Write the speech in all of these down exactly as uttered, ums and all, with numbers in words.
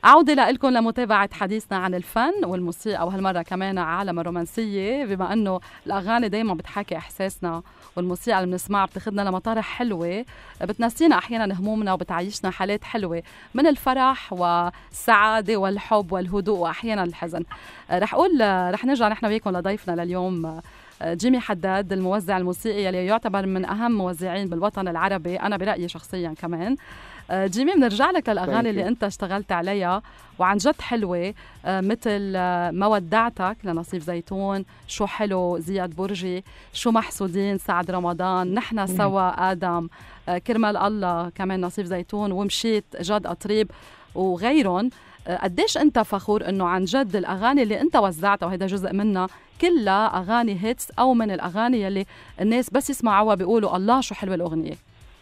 عودة لكم لمتابعة حديثنا عن الفن والموسيقى، وهالمرة كمان عالم الرومانسية، بما أنه الأغاني دايما بتحاكي إحساسنا، والموسيقى اللي بنسمعها بتاخدنا لمطارح حلوة بتنسينا أحيانا همومنا وبتعيشنا حالات حلوة من الفرح والسعادة والحب والهدوء وأحيانا الحزن. رح أقول رح نرجع نحن وياكم لضيفنا لليوم جيمي حداد، الموزع الموسيقي اللي يعتبر من أهم موزعين بالوطن العربي، أنا برأيي شخصيا كمان. جيمي بنرجع لك للأغاني اللي أنت اشتغلت عليها وعن جد حلوة، مثل ما ودعتك لنصيف زيتون، شو حلو زياد برجي، شو محسودين سعد رمضان، نحن سوا آدم، كرمال الله كمان نصيف زيتون، ومشيت جاد قطريب وغيرهم. قديش أنت فخور أنه عن جد الأغاني اللي أنت وزعتها وهذا جزء منها كلها أغاني هيتس، أو من الأغاني اللي الناس بس يسمعوها بيقولوا الله شو حلوة الأغنية؟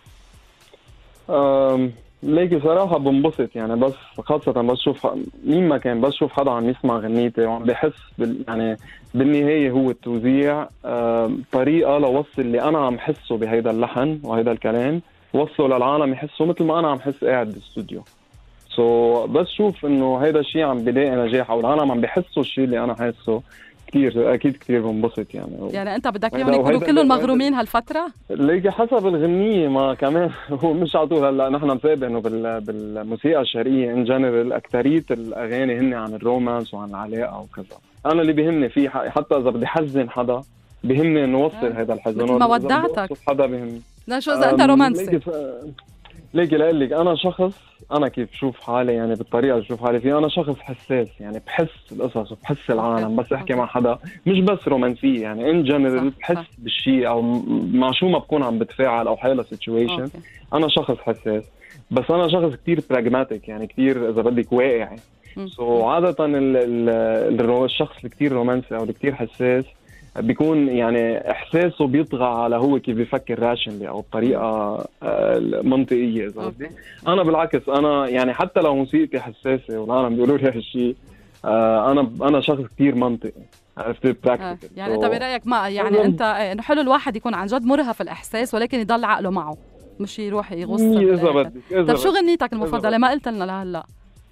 أم ليكي صراحة بنبسط يعني، بس خاصة بس شوف مين ما كان، بس شوف حدا عم يسمع غنيتي وعم بحس بال يعني بالنهاية هو التوزيع طريقة لوصل اللي أنا عم حسه بهيدا اللحن وهيدا الكلام، وصله للعالم يحسه مثل ما أنا عم حس قاعد بالاستوديو. سو so, بس شوف إنه هيدا الشيء عم بلاقي نجاح أو العالم عم بحسوا الشيء اللي أنا حاسه، كتير أكيد كتير بنبسط يعني. يعني أنت بدك إياهم يكونوا كلهم مغرومين هالفترة؟ ليكي حسب الغنية ما كمان هو مش على طول. هلا نحن مسابق إنه بال بالموسيقى الشرقية إن جنرال أكترية الأغاني هن عن الرومانس وعن العلاقة وكذا. أنا اللي بيهمني فيه حتى إذا بدي حزن حدا بيهمني إنه وصل هذا الحزن، مثل ما ودعتك حدا بيهمني. لا شو إذا أنت رومانسي؟ ليكي لأقول لك أنا شخص، أنا كيف بشوف حالي يعني بالطريقة اللي بشوف حالي فيها، أنا شخص حساس يعني، بحس القصص وبحس العالم، بس أحكي مع حدا مش بس رومانسية يعني إن جنرال بحس بالشيء أو مع شو ما بكون عم بتفاعل أو حيلا سيتويشن. أنا شخص حساس، بس أنا شخص كتير براغماتيك يعني، كتير إذا بدك واقعي. سو so, عادة ال ال الشخص اللي كتير رومانسي أو اللي كتير حساس بيكون يعني إحساسه بيطغى على هو كيف بيفكر راشنلي أو بطريقة منطقية إذا بدي. أنا بالعكس، أنا يعني حتى لو موسيقتي حساسة والعالم بيقولوا لي هالشيء، أنا أنا شخص كتير منطقي، عرفت براكتيكال. يعني أنت برأيك ما يعني أنت إنه حلو الواحد يكون عن جد مرهف الإحساس ولكن يضل عقله معه، مش يروح يغص. إذا بدك. طب شو غنيتك المفضلة؟ ما قلت لنا لهلا.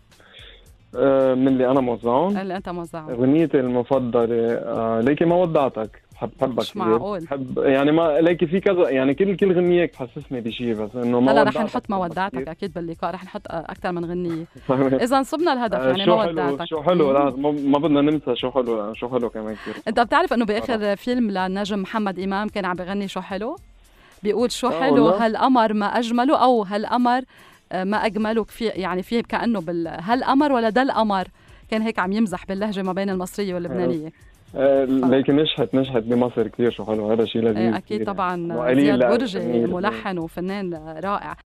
من اللي أنا موزعون؟ اللي أنت موزعون. أغنيتي المفضلة آه ليكي ما ودعتك، بحب بحبك مش معقول. بحب يعني، ما ليكي في كذا يعني، كل كل غنية بتحسسني بشيء، بس إنه ما لا رح نحط ما ودعتك أكيد باللقاء، رح نحط أكثر من غنية. إذا صبنا الهدف يعني ما ودعتك. شو حلو، لا ما بدنا ننسى شو حلو، شو حلو كمان كثير. أنت بتعرف إنه بآخر فيلم للنجم محمد إمام كان عم بغني شو حلو؟ بيقول شو حلو هالقمر ما أجمله، أو هالقمر ما أجمله في يعني فيه كأنه بال هالقمر ولا ده القمر، كان هيك عم يمزح باللهجة ما بين المصرية واللبنانية. أه لكن نشهت نشهت بمصر كتير شو حلو، هذا شيء لذيذ. أكيد طبعا زياد برجي ملحن وفنان رائع.